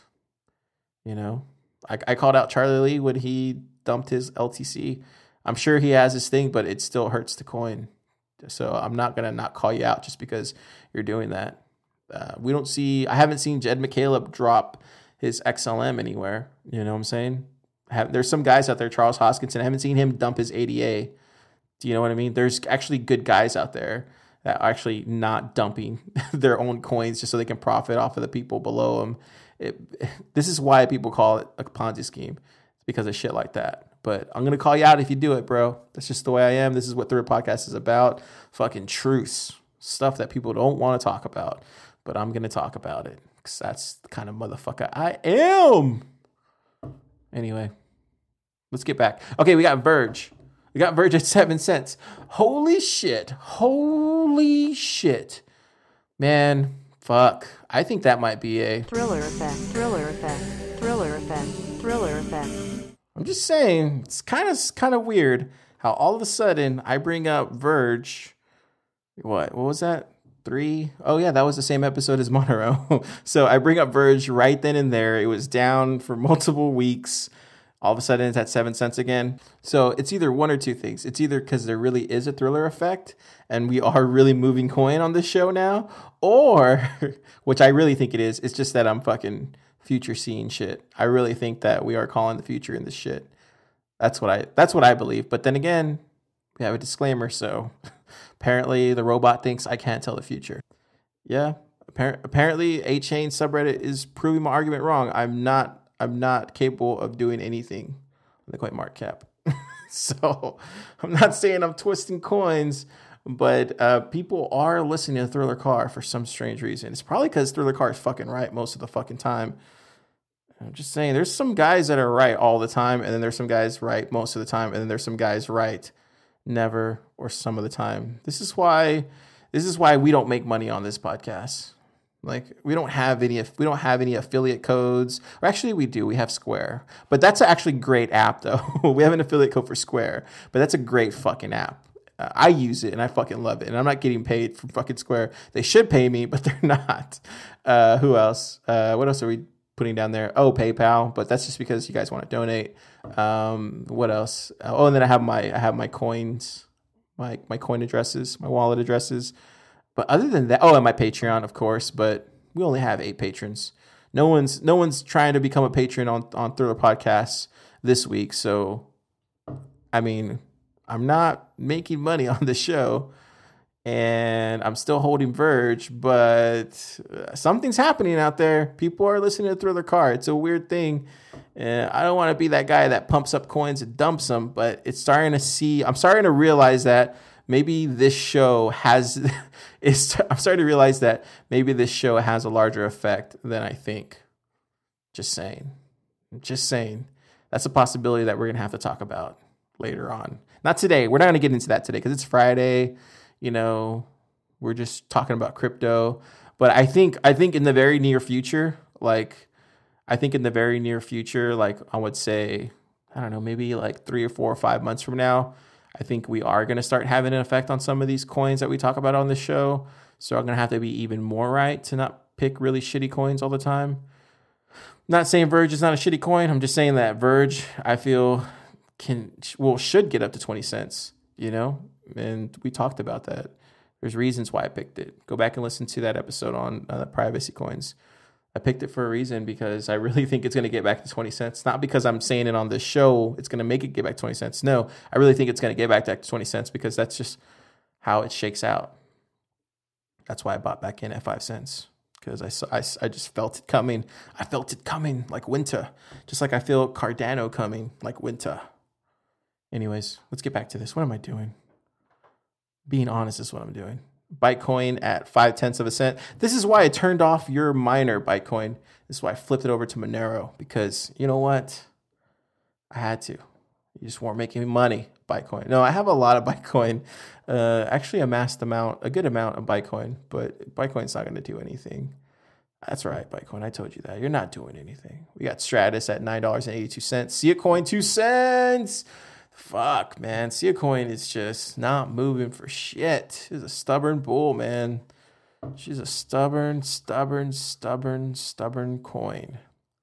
You know, I, I called out Charlie Lee when he dumped his L T C. I'm sure he has his thing, but it still hurts the coin. So I'm not going to not call you out just because you're doing that. Uh, we don't see, I haven't seen Jed McCaleb drop his X L M anywhere. You know what I'm saying? Have, there's some guys out there, Charles Hoskinson, I haven't seen him dump his A D A. Do you know what I mean? There's actually good guys out there that are actually not dumping their own coins just so they can profit off of the people below them. It, this is why people call it a Ponzi scheme. It's because of shit like that. But I'm going to call you out if you do it, bro. That's just the way I am. This is what Third Podcast is about. Fucking truths. Stuff that people don't want to talk about. but I'm going to talk about it because that's the kind of motherfucker I am. Anyway, let's get back. Okay, we got Verge. We got Verge at seven cents. Holy shit. Holy shit. Man, fuck. I think that might be a Thriller effect, thriller effect, thriller effect, thriller effect. I'm just saying, it's kind of kind of weird how all of a sudden I bring up Verge. What? What was that? Three? Oh, yeah, that was the same episode as Monero. So I bring up Verge right then and there. It was down for multiple weeks. All of a sudden, it's at seven cents again. So it's either one or two things. It's either because there really is a thriller effect and we are really moving coin on this show now, or, which I really think it is, it's just that I'm fucking future seeing shit. I really think that we are calling the future in this shit. That's what I that's what I believe. But then again, we have a disclaimer, so apparently the robot thinks I can't tell the future. Yeah, appar- apparently A-Chain subreddit is proving my argument wrong. I'm not I'm not capable of doing anything on the CoinMarketCap. So I'm not saying I'm twisting coins, but uh, people are listening to Thriller Car for some strange reason. It's probably because Thriller Car is fucking right most of the fucking time. I'm just saying, there's some guys that are right all the time, and then there's some guys right most of the time, and then there's some guys right never or some of the time. This is why this is why we don't make money on this podcast. Like, we don't have any we don't have any affiliate codes. Or actually we do. We have Square. But that's actually a great app though. We have an affiliate code for Square, but that's a great fucking app. Uh, I use it and I fucking love it. And I'm not getting paid from fucking Square. They should pay me, but they're not. Uh, who else? Uh, what else are we putting down there? Oh, PayPal, but that's just because you guys want to donate. Um, what else? Oh, and then I have my I have my coins, my my coin addresses, my wallet addresses. But other than that, oh, and my Patreon, of course. But we only have eight patrons. No one's no one's trying to become a patron on on Thriller Podcasts this week. So, I mean, I'm not making money on the show, and I'm still holding Verge, but something's happening out there. People are listening to Thriller Car. It's a weird thing. And I don't want to be that guy that pumps up coins and dumps them, but it's starting to see, I'm starting to realize that maybe this show has, is, I'm starting to realize that maybe this show has a larger effect than I think. Just saying. Just saying. That's a possibility that we're going to have to talk about later on. Not today. We're not going to get into that today because it's Friday. You know, we're just talking about crypto. But I think I think in the very near future, like I think in the very near future, like I would say, I don't know, maybe like three or four or five months from now, I think we are going to start having an effect on some of these coins that we talk about on this show. So I'm going to have to be even more right to not pick really shitty coins all the time. Not saying Verge is not a shitty coin. I'm just saying that Verge, I feel, can well should get up to twenty cents, you know? And we talked about that. There's reasons why I picked it. Go back and listen to that episode on uh, privacy coins. I picked it for a reason because I really think it's going to get back to twenty cents. Not because I'm saying it on this show, it's going to make it get back to twenty cents. No, I really think it's going to get back to twenty cents because that's just how it shakes out. That's why I bought back in at five cents. Because I, saw, I, I just felt it coming. I felt it coming like winter. Just like I feel Cardano coming like winter. Anyways, let's get back to this. What am I doing? Being honest is what I'm doing. Bitcoin at five tenths of a cent. This is why I turned off your miner, Bitcoin. This is why I flipped it over to Monero. Because you know what? I had to. You just weren't making money, Bitcoin. No, I have a lot of Bitcoin. Uh, actually amassed amount, a good amount of Bitcoin, but Bitcoin's not going to do anything. That's right, Bitcoin. I told you that. You're not doing anything. We got Stratus at nine dollars and eighty-two cents. Sia Coin, two cents. Fuck, man. Sia Coin is just not moving for shit. She's a stubborn bull, man. She's a stubborn, stubborn, stubborn, stubborn coin.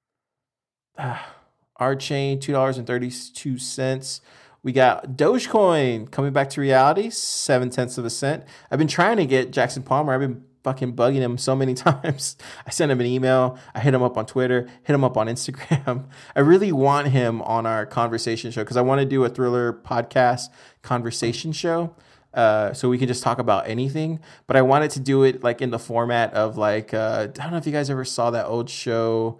Ah. Archain, two dollars and thirty-two cents. We got Dogecoin coming back to reality, seven tenths of a cent. I've been trying to get Jackson Palmer. I've been fucking bugging him so many times. I sent him an email. I hit him up on Twitter, hit him up on Instagram. I really want him on our conversation show because I want to do a Thriller podcast conversation show. Uh, so we can just talk about anything. But I wanted to do it like in the format of like, uh, I don't know if you guys ever saw that old show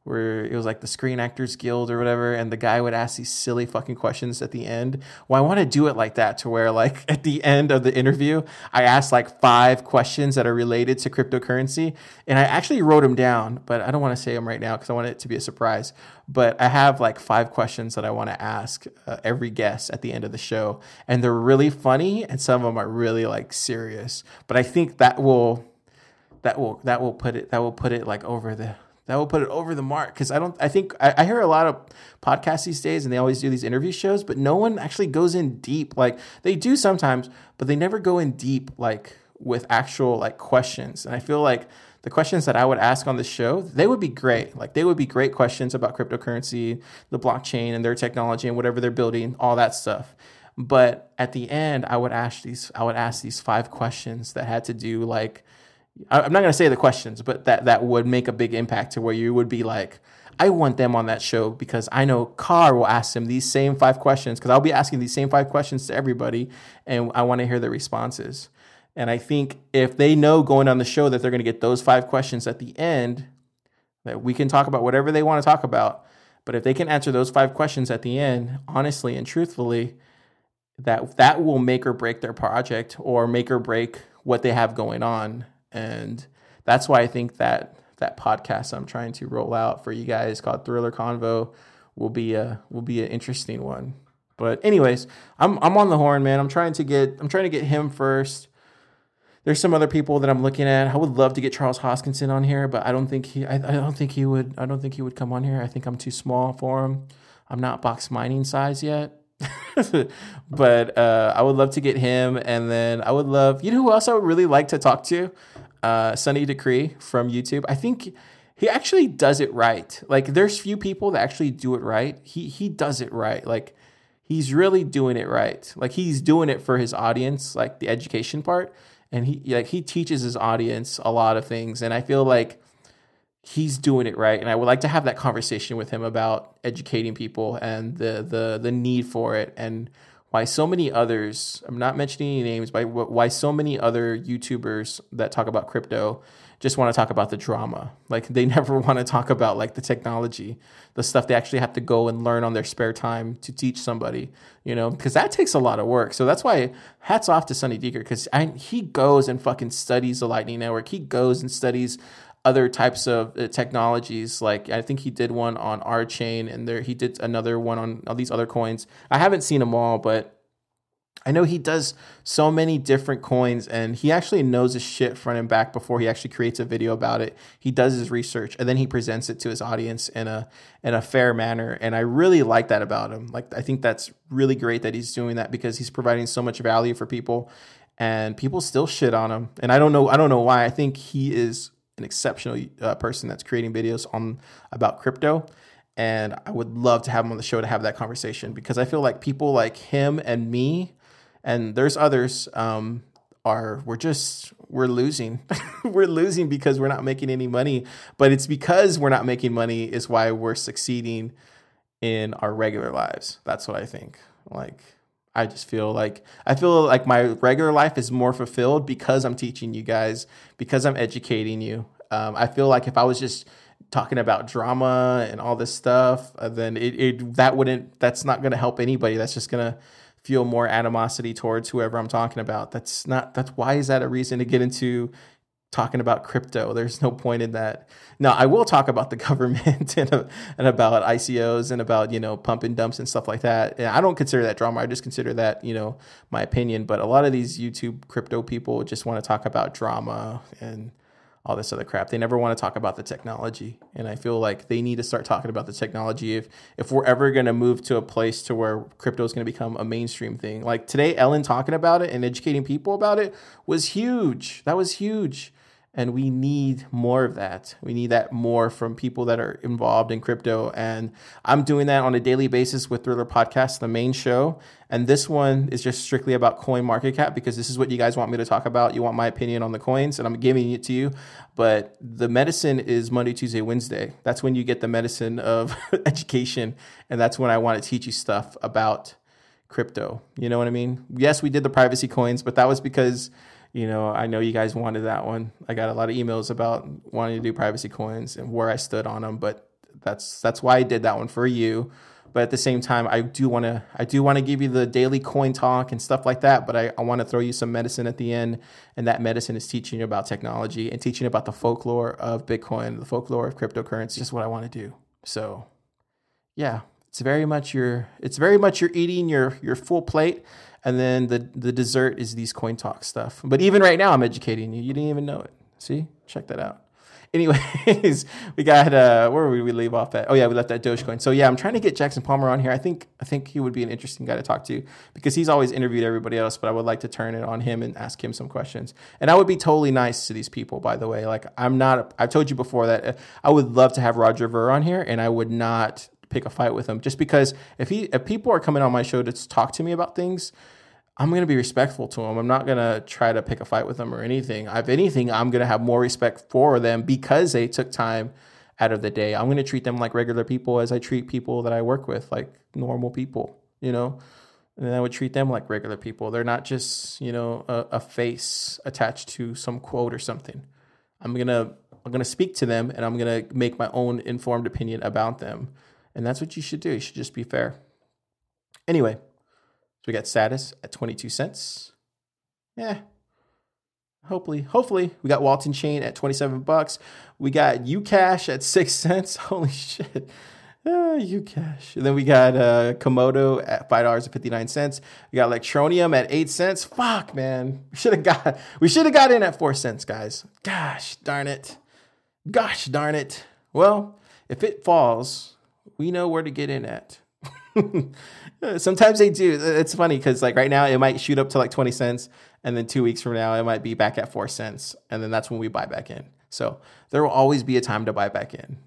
where it was like the Screen Actors Guild or whatever, and the guy would ask these silly fucking questions at the end. Well, I want to do it like that, to where like at the end of the interview, I asked like five questions that are related to cryptocurrency, and I actually wrote them down, but I don't want to say them right now because I want it to be a surprise. But I have like five questions that I want to ask uh, every guest at the end of the show, and they're really funny, and some of them are really like serious. But I think that will that will that will put it that will put it like over the That will put it over the mark, because I don't. I think I, I hear a lot of podcasts these days, and they always do these interview shows, but no one actually goes in deep. Like they do sometimes, but they never go in deep, like with actual like questions. And I feel like the questions that I would ask on the show, they would be great. Like they would be great questions about cryptocurrency, the blockchain, and their technology, and whatever they're building, all that stuff. But at the end, I would ask these. I would ask these five questions that had to do like. I'm not going to say the questions, but that, that would make a big impact to where you would be like, I want them on that show because I know Car will ask them these same five questions, because I'll be asking these same five questions to everybody, and I want to hear their responses. And I think if they know going on the show that they're going to get those five questions at the end, that we can talk about whatever they want to talk about. But if they can answer those five questions at the end, honestly and truthfully, that that will make or break their project, or make or break what they have going on. And that's why I think that that podcast I'm trying to roll out for you guys, called Thriller Convo, will be a will be an interesting one. But anyways, I'm I'm on the horn, man. I'm trying to get I'm trying to get him first. There's some other people that I'm looking at. I would love to get Charles Hoskinson on here, but I don't think he I, I don't think he would I don't think he would come on here. I think I'm too small for him. I'm not box mining size yet. But uh, I would love to get him, and then I would love, you know who else I would really like to talk to? Uh, Sunny Decree from YouTube. I think he actually does it right. Like there's few people that actually do it right. He he does it right. Like he's really doing it right. Like he's doing it for his audience, like the education part, and he like he teaches his audience a lot of things, and I feel like he's doing it right. And I would like to have that conversation with him about educating people and the the the need for it, and why so many others, I'm not mentioning any names, but why so many other YouTubers that talk about crypto just want to talk about the drama. Like they never want to talk about like the technology, the stuff they actually have to go and learn on their spare time to teach somebody, you know, because that takes a lot of work. So that's why hats off to Sunny Deeker, because he goes and fucking studies the Lightning Network. He goes and studies other types of uh, technologies. Like I think he did one on our chain, and there he did another one on all these other coins. I haven't seen them all, but I know he does so many different coins, and he actually knows his shit front and back before he actually creates a video about it. He does his research, and then he presents it to his audience in a in a fair manner. And I really like that about him. Like I think that's really great that he's doing that, because he's providing so much value for people, and people still shit on him. And I don't know I don't know why. I think he is an exceptional uh, person that's creating videos on about crypto, and I would love to have him on the show to have that conversation, because I feel like people like him and me, and there's others, um, are we're just we're losing, we're losing because we're not making any money. But it's because we're not making money is why we're succeeding in our regular lives. That's what I think. Like I just feel like I feel like my regular life is more fulfilled because I'm teaching you guys, because I'm educating you. Um, I feel like if I was just talking about drama and all this stuff, uh, then it, it that wouldn't that's not going to help anybody. That's just going to feel more animosity towards whoever I'm talking about. That's not that's why is that a reason to get into talking about crypto? There's no point in that. Now, I will talk about the government and, uh, and about I C Os and about, you know, pump and dumps and stuff like that. And I don't consider that drama. I just consider that, you know, my opinion. But a lot of these YouTube crypto people just want to talk about drama and all this other crap. They never want to talk about the technology. And I feel like they need to start talking about the technology if if we're ever going to move to a place to where crypto is going to become a mainstream thing. Like today, Ellen talking about it and educating people about it was huge. That was huge. And we need more of that. We need that more from people that are involved in crypto. And I'm doing that on a daily basis with Thriller Podcast, the main show. And this one is just strictly about CoinMarketCap, because this is what you guys want me to talk about. You want my opinion on the coins, and I'm giving it to you. But the medicine is Monday, Tuesday, Wednesday. That's when you get the medicine of education. And that's when I want to teach you stuff about crypto. You know what I mean? Yes, we did the privacy coins, but that was because, you know, I know you guys wanted that one. I got a lot of emails about wanting to do privacy coins and where I stood on them, but That's that's why I did that one for you. But at the same time, I do want to I do want to give you the daily coin talk and stuff like that. But I, I want to throw you some medicine at the end. And that medicine is teaching you about technology and teaching you about the folklore of Bitcoin, the folklore of cryptocurrency. Just what I want to do. So, yeah, it's very much your it's very much you're eating your your full plate. And then the, the dessert is these coin talk stuff. But even right now, I'm educating you. You didn't even know it. See? Check that out. Anyways, we got uh, where would we leave off at? Oh yeah, we left at Dogecoin. So yeah, I'm trying to get Jackson Palmer on here. I think I think he would be an interesting guy to talk to because he's always interviewed everybody else, but I would like to turn it on him and ask him some questions. And I would be totally nice to these people, by the way. Like I'm not. I've told you before that I would love to have Roger Ver on here, and I would not pick a fight with him just because if he if people are coming on my show to talk to me about things, I'm going to be respectful to them. I'm not going to try to pick a fight with them or anything. If anything, I'm going to have more respect for them because they took time out of the day. I'm going to treat them like regular people as I treat people that I work with, like normal people, you know, and I would treat them like regular people. They're not just, you know, a, a face attached to some quote or something. I'm going to, I'm going to speak to them and I'm going to make my own informed opinion about them. And that's what you should do. You should just be fair. Anyway. We got Status at twenty-two cents. Yeah. Hopefully, hopefully. We got Walton Chain at twenty-seven bucks. We got Ucash at six cents. Holy shit. Uh, Ucash. And then we got uh, Komodo at five dollars and fifty-nine cents. We got Electronium at eight cents. Fuck, man. We should have got we should have got in at four cents, guys. Gosh darn it. Gosh darn it. Well, if it falls, we know where to get in at. Sometimes they do. It's funny because like right now it might shoot up to like twenty cents and then two weeks from now it might be back at four cents and then that's when we buy back in. So there will always be a time to buy back in.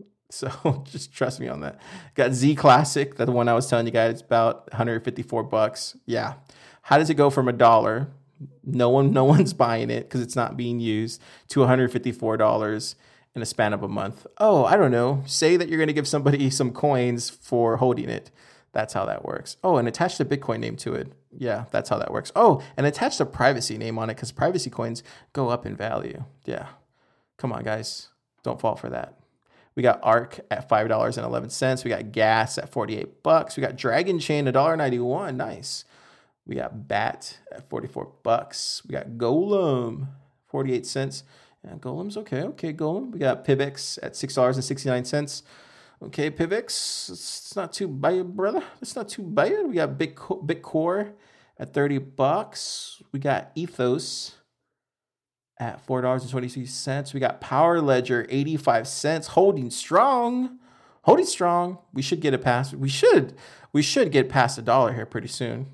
So just trust me on that. Got Z Classic, that's the one I was telling you guys about, one hundred fifty-four bucks. Yeah. How does it go from a dollar? No one, no one's buying it because it's not being used to one hundred fifty-four dollars in a span of a month. Oh, I don't know. Say that you're going to give somebody some coins for holding it. That's how that works. Oh, and attach the Bitcoin name to it. Yeah, that's how that works. Oh, and attach the privacy name on it because privacy coins go up in value. Yeah. Come on, guys. Don't fall for that. We got ARK at five dollars and eleven cents. We got Gas at forty-eight bucks. We got Dragon Chain one dollar and ninety-one. Nice. We got Bat at forty-four bucks. We got Golem, forty-eight cents. Yeah, Golem's okay. Okay, Golem. We got Pivx at six dollars and sixty-nine cents. Okay, Pivx, it's not too bad, brother. It's not too bad. We got Bit Bitcore at thirty bucks. We got Ethos at four dollars and twenty-two cents. We got Power Ledger, eighty-five cents, holding strong. Holding strong. We should get it past. We should. We should get past a dollar here pretty soon.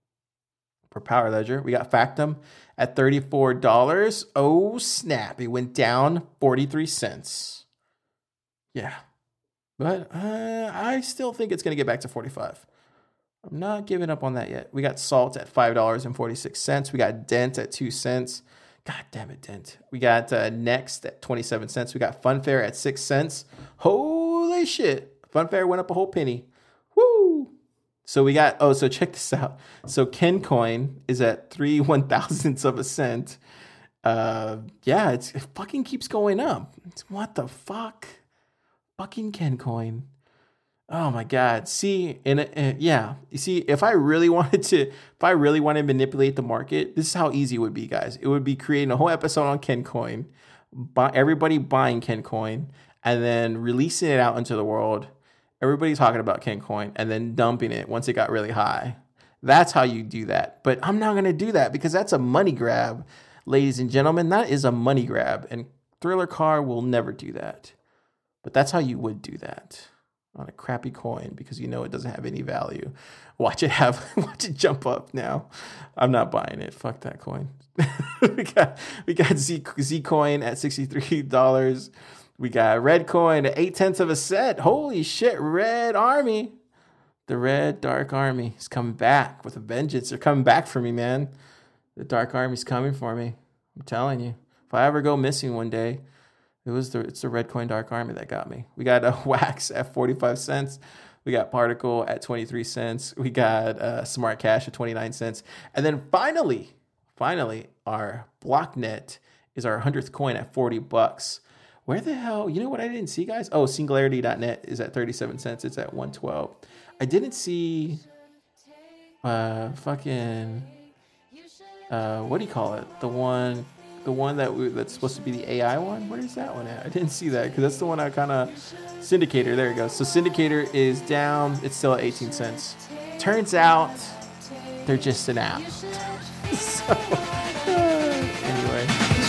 For Power Ledger. We got Factum at thirty-four dollars. Oh, snap. It went down forty-three cents. Yeah. But uh, I still think it's going to get back to forty-five. I'm not giving up on that yet. We got Salt at five dollars and forty-six cents. We got Dent at two cents. God damn it, Dent. We got uh, Next at twenty-seven cents. We got Funfair at six cents. Holy shit. Funfair went up a whole penny. Woo! So we got, oh, so check this out. So KenCoin is at three one thousandths of a cent. Uh, yeah, it's, it fucking keeps going up. It's, what the fuck? Fucking KenCoin. Oh my God. See, and uh, yeah, you see, if I really wanted to, if I really wanted to manipulate the market, this is how easy it would be, guys. It would be creating a whole episode on KenCoin, buy, everybody buying KenCoin, and then releasing it out into the world. Everybody talking about KenCoin, and then dumping it once it got really high. That's how you do that. But I'm not going to do that because that's a money grab, ladies and gentlemen. That is a money grab, and Thriller Car will never do that. But that's how you would do that on a crappy coin because you know it doesn't have any value. Watch it have, watch it jump up now. I'm not buying it. Fuck that coin. we got we got Z Zcoin at sixty-three dollars. We got Red Coin at eight tenths of a cent. Holy shit, Red Army. The Red Dark Army is coming back with a vengeance. They're coming back for me, man. The Dark Army's coming for me. I'm telling you. If I ever go missing one day, It was the it's the Red Coin Dark Army that got me. We got a Wax at forty-five cents. We got Particle at twenty-three cents. We got uh, Smart Cash at twenty-nine cents. And then finally, finally, our Blocknet is our hundredth coin at forty bucks. Where the hell? You know what I didn't see, guys? Oh, Singularity dot net is at thirty-seven cents. It's at one twelve. I didn't see uh fucking uh what do you call it? The one the one that we, that's supposed to be the A I one. Where is that one at? I didn't see that because that's the one I kind of Syndicator. There you go. So Syndicator is down. It's still at eighteen cents. Turns out they're just an app. So uh, anyway.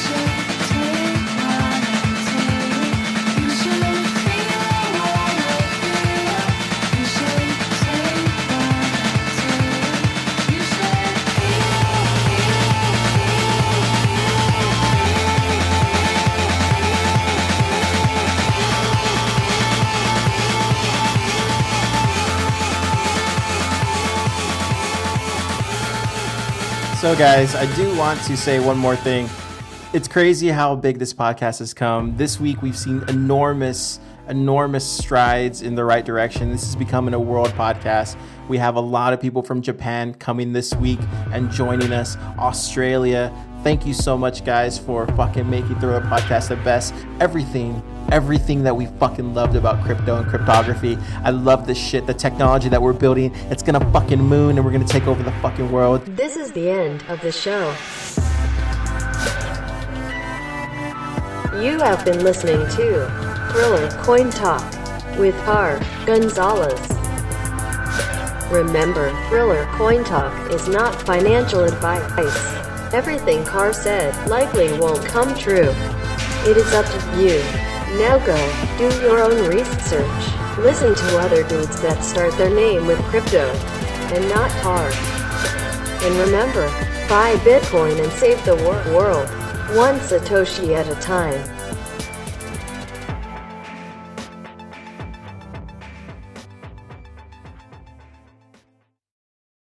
So guys, I do want to say one more thing. It's crazy how big this podcast has come. This week we've seen enormous, enormous strides in the right direction. This is becoming a world podcast. We have a lot of people from Japan coming this week and joining us. Australia. Thank you so much, guys, for fucking making Thriller Podcast the best. Everything, everything that we fucking loved about crypto and cryptography. I love this shit. The technology that we're building, it's gonna fucking moon and we're gonna take over the fucking world. This is the end of the show. You have been listening to Thriller Coin Talk with Car Gonzalez. Remember, Thriller Coin Talk is not financial advice. Everything Car said likely won't come true. It is up to you. Now go, do your own research. Listen to other dudes that start their name with crypto, and not Car. And remember, buy Bitcoin and save the wor- world, one Satoshi at a time.